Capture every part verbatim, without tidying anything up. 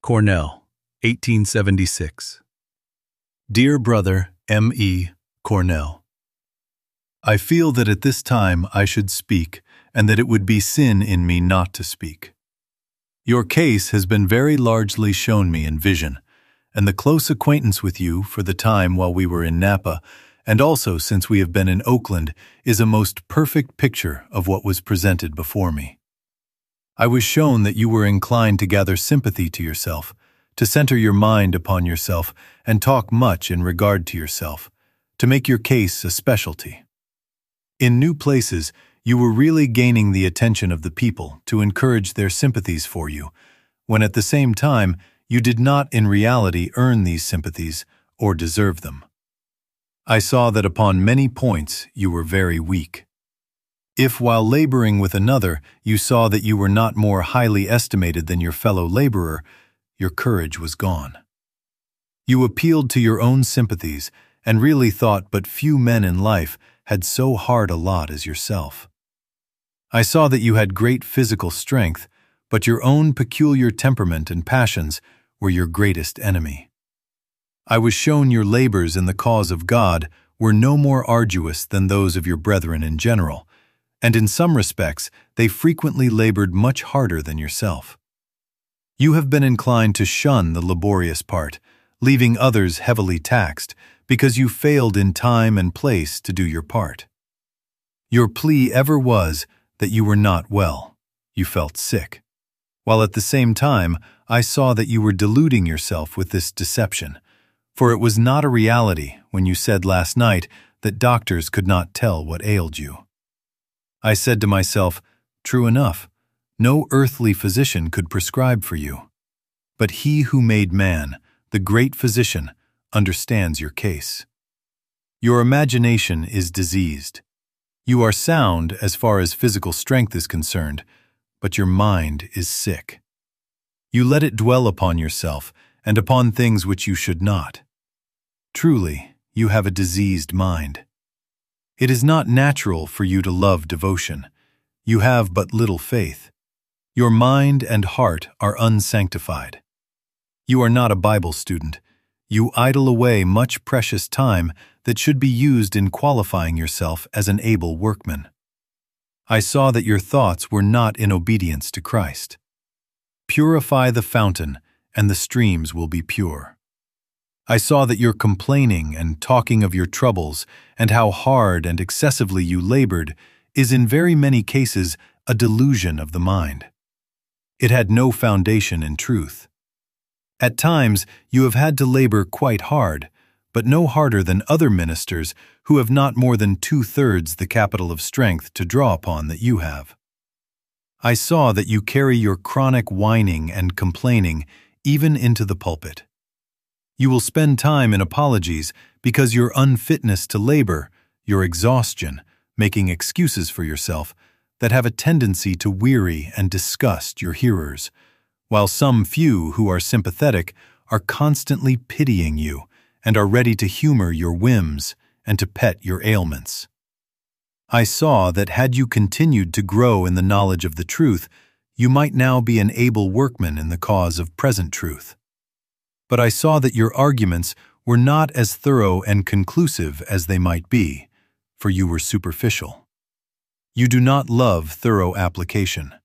Cornell, eighteen seventy-six. Dear Brother M E Cornell, I feel that at this time I should speak, and that it would be sin in me not to speak. Your case has been very largely shown me in vision, and the close acquaintance with you for the time while we were in Napa, and also since we have been in Oakland, is a most perfect picture of what was presented before me. I was shown that you were inclined to gather sympathy to yourself, to center your mind upon yourself, and talk much in regard to yourself, to make your case a specialty. In new places, you were really gaining the attention of the people to encourage their sympathies for you, when at the same time you did not in reality earn these sympathies or deserve them. I saw that upon many points you were very weak. If while laboring with another you saw that you were not more highly estimated than your fellow laborer, your courage was gone. You appealed to your own sympathies and really thought but few men in life had so hard a lot as yourself. I saw that you had great physical strength, but your own peculiar temperament and passions were your greatest enemy. I was shown your labors in the cause of God were no more arduous than those of your brethren in general, and in some respects they frequently labored much harder than yourself. You have been inclined to shun the laborious part, leaving others heavily taxed, because you failed in time and place to do your part. Your plea ever was that you were not well, you felt sick, while at the same time I saw that you were deluding yourself with this deception, for it was not a reality when you said last night that doctors could not tell what ailed you. I said to myself, true enough, no earthly physician could prescribe for you. But he who made man, the great physician, understands your case. Your imagination is diseased. You are sound as far as physical strength is concerned, but your mind is sick. You let it dwell upon yourself and upon things which you should not. Truly, you have a diseased mind. It is not natural for you to love devotion. You have but little faith. Your mind and heart are unsanctified. You are not a Bible student. You idle away much precious time that should be used in qualifying yourself as an able workman. I saw that your thoughts were not in obedience to Christ. Purify the fountain, and the streams will be pure. I saw that your complaining and talking of your troubles and how hard and excessively you labored is in very many cases a delusion of the mind. It had no foundation in truth. At times you have had to labor quite hard, but no harder than other ministers who have not more than two-thirds the capital of strength to draw upon that you have. I saw that you carry your chronic whining and complaining even into the pulpit. You will spend time in apologies because your unfitness to labor, your exhaustion, making excuses for yourself, that have a tendency to weary and disgust your hearers, while some few who are sympathetic are constantly pitying you and are ready to humor your whims and to pet your ailments. I saw that had you continued to grow in the knowledge of the truth, you might now be an able workman in the cause of present truth. But I saw that your arguments were not as thorough and conclusive as they might be, for you were superficial. You do not love thorough application.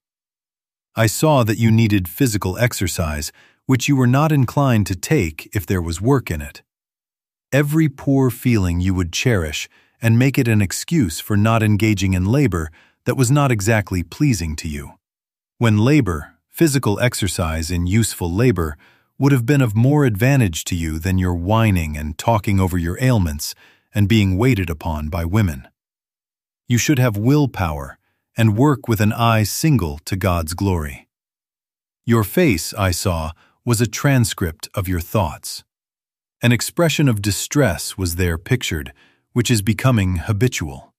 I saw that you needed physical exercise, which you were not inclined to take if there was work in it. Every poor feeling you would cherish and make it an excuse for not engaging in labor that was not exactly pleasing to you, when labor, physical exercise in useful labor, would have been of more advantage to you than your whining and talking over your ailments and being waited upon by women. You should have willpower and work with an eye single to God's glory. Your face, I saw, was a transcript of your thoughts. An expression of distress was there pictured, which is becoming habitual.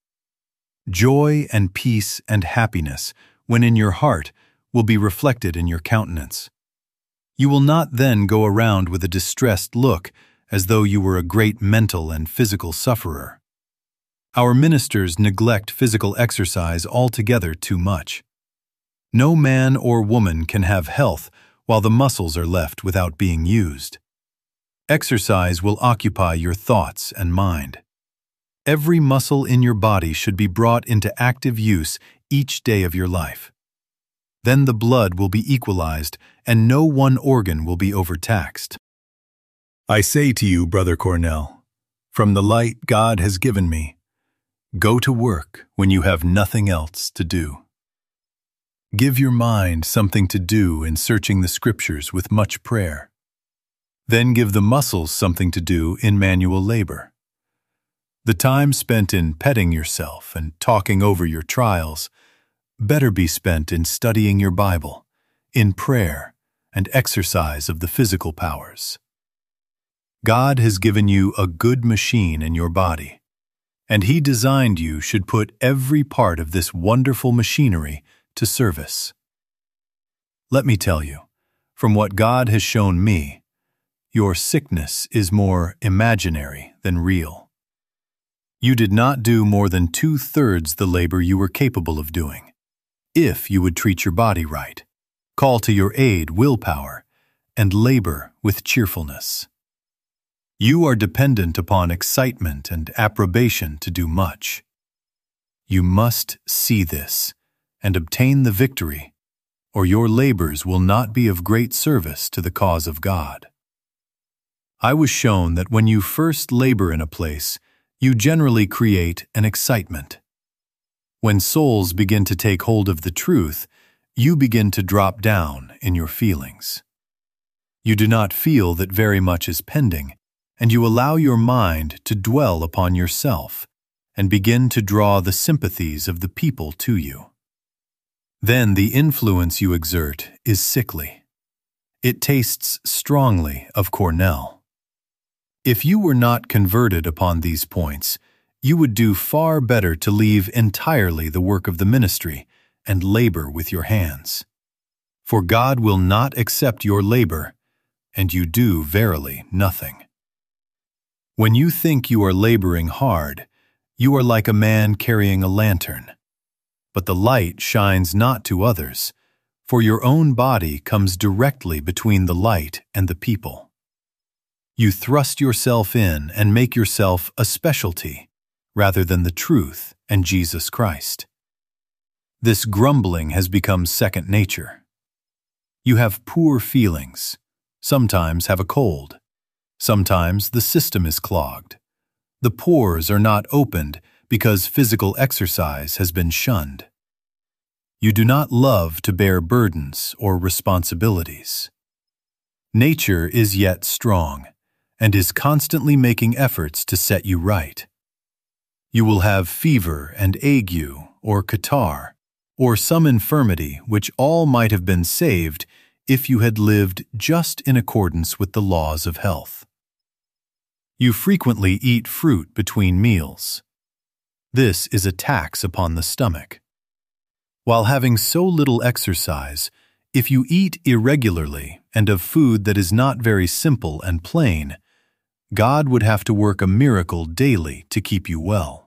Joy and peace and happiness, when in your heart, will be reflected in your countenance. You will not then go around with a distressed look as though you were a great mental and physical sufferer. Our ministers neglect physical exercise altogether too much. No man or woman can have health while the muscles are left without being used. Exercise will occupy your thoughts and mind. Every muscle in your body should be brought into active use each day of your life. Then the blood will be equalized and no one organ will be overtaxed. I say to you, Brother Cornell, from the light God has given me, go to work when you have nothing else to do. Give your mind something to do in searching the Scriptures with much prayer. Then give the muscles something to do in manual labor. The time spent in petting yourself and talking over your trials better be spent in studying your Bible, in prayer, and exercise of the physical powers. God has given you a good machine in your body, and He designed you should put every part of this wonderful machinery to service. Let me tell you, from what God has shown me, your sickness is more imaginary than real. You did not do more than two-thirds the labor you were capable of doing, if you would treat your body right, call to your aid willpower, and labor with cheerfulness. You are dependent upon excitement and approbation to do much. You must see this and obtain the victory, or your labors will not be of great service to the cause of God. I was shown that when you first labor in a place, you generally create an excitement. When souls begin to take hold of the truth, you begin to drop down in your feelings. You do not feel that very much is pending, and you allow your mind to dwell upon yourself and begin to draw the sympathies of the people to you. Then the influence you exert is sickly. It tastes strongly of Cornell. If you were not converted upon these points, you would do far better to leave entirely the work of the ministry and labor with your hands. For God will not accept your labor, and you do verily nothing. When you think you are laboring hard, you are like a man carrying a lantern. But the light shines not to others, for your own body comes directly between the light and the people. You thrust yourself in and make yourself a specialty, rather than the truth and Jesus Christ. This grumbling has become second nature. You have poor feelings, sometimes have a cold. Sometimes the system is clogged. The pores are not opened because physical exercise has been shunned. You do not love to bear burdens or responsibilities. Nature is yet strong and is constantly making efforts to set you right. You will have fever and ague or catarrh or some infirmity which all might have been saved if you had lived just in accordance with the laws of health. You frequently eat fruit between meals. This is a tax upon the stomach. While having so little exercise, if you eat irregularly and of food that is not very simple and plain, God would have to work a miracle daily to keep you well.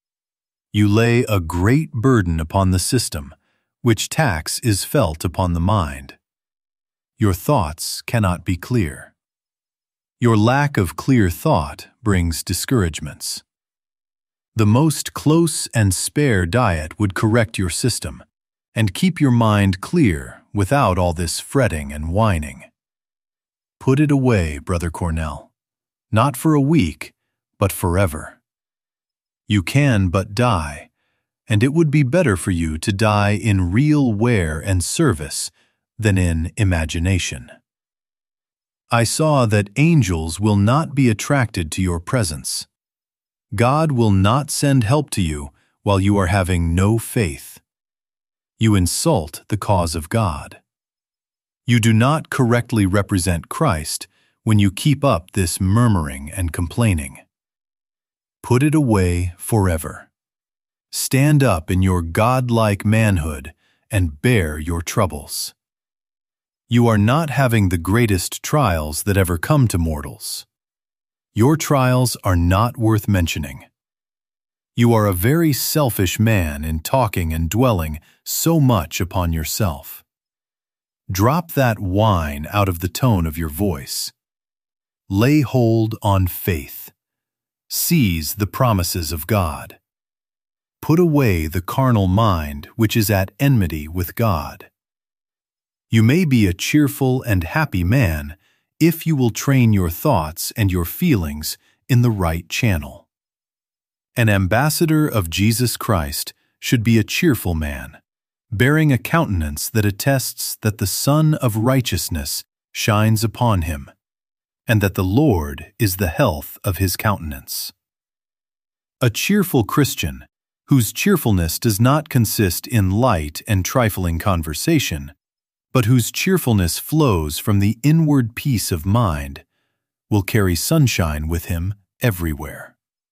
You lay a great burden upon the system, which tax is felt upon the mind. Your thoughts cannot be clear. Your lack of clear thought brings discouragements. The most close and spare diet would correct your system and keep your mind clear without all this fretting and whining. Put it away, Brother Cornell, not for a week, but forever. You can but die, and it would be better for you to die in real wear and service than in imagination. I saw that angels will not be attracted to your presence. God will not send help to you while you are having no faith. You insult the cause of God. You do not correctly represent Christ when you keep up this murmuring and complaining. Put it away forever. Stand up in your God-like manhood and bear your troubles. You are not having the greatest trials that ever come to mortals. Your trials are not worth mentioning. You are a very selfish man in talking and dwelling so much upon yourself. Drop that whine out of the tone of your voice. Lay hold on faith. Seize the promises of God. Put away the carnal mind which is at enmity with God. You may be a cheerful and happy man if you will train your thoughts and your feelings in the right channel. An ambassador of Jesus Christ should be a cheerful man, bearing a countenance that attests that the Sun of Righteousness shines upon him, and that the Lord is the health of his countenance. A cheerful Christian, whose cheerfulness does not consist in light and trifling conversation, but whose cheerfulness flows from the inward peace of mind, will carry sunshine with him everywhere.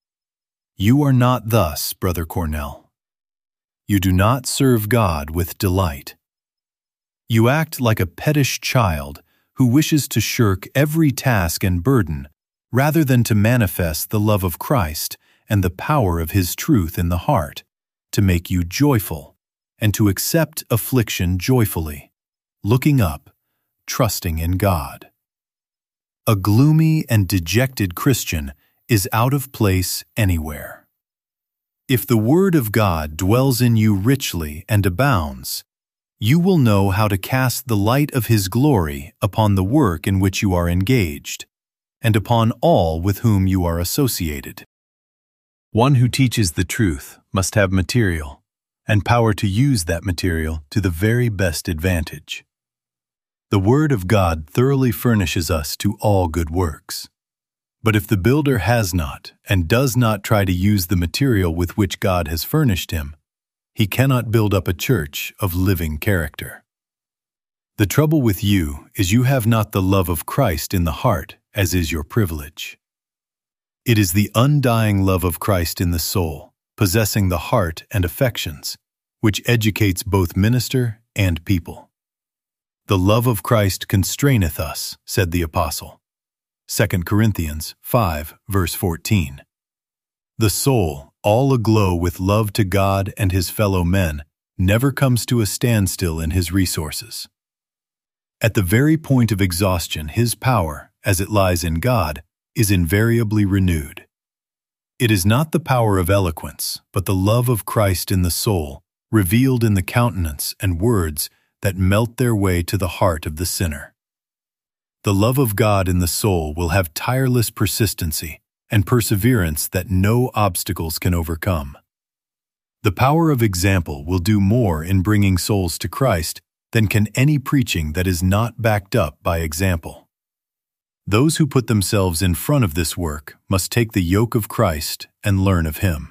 You are not thus, Brother Cornell. You do not serve God with delight. You act like a pettish child who wishes to shirk every task and burden rather than to manifest the love of Christ and the power of His truth in the heart, to make you joyful and to accept affliction joyfully, looking up, trusting in God. A gloomy and dejected Christian is out of place anywhere. If the Word of God dwells in you richly and abounds, you will know how to cast the light of His glory upon the work in which you are engaged, and upon all with whom you are associated. One who teaches the truth must have material, and power to use that material to the very best advantage. The Word of God thoroughly furnishes us to all good works. But if the builder has not and does not try to use the material with which God has furnished him, he cannot build up a church of living character. The trouble with you is you have not the love of Christ in the heart, as is your privilege. It is the undying love of Christ in the soul, possessing the heart and affections, which educates both minister and people. The love of Christ constraineth us, said the apostle. Second Corinthians five, verse fourteen. The soul, all aglow with love to God and his fellow men, never comes to a standstill in his resources. At the very point of exhaustion, his power, as it lies in God, is invariably renewed. It is not the power of eloquence, but the love of Christ in the soul, revealed in the countenance and words that melt their way to the heart of the sinner. The love of God in the soul will have tireless persistency and perseverance that no obstacles can overcome. The power of example will do more in bringing souls to Christ than can any preaching that is not backed up by example. Those who put themselves in front of this work must take the yoke of Christ and learn of Him.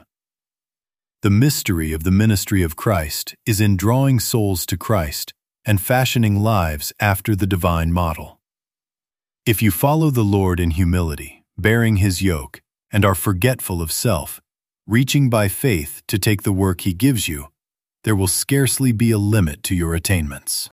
The mystery of the ministry of Christ is in drawing souls to Christ and fashioning lives after the divine model. If you follow the Lord in humility, bearing His yoke, and are forgetful of self, reaching by faith to take the work He gives you, there will scarcely be a limit to your attainments.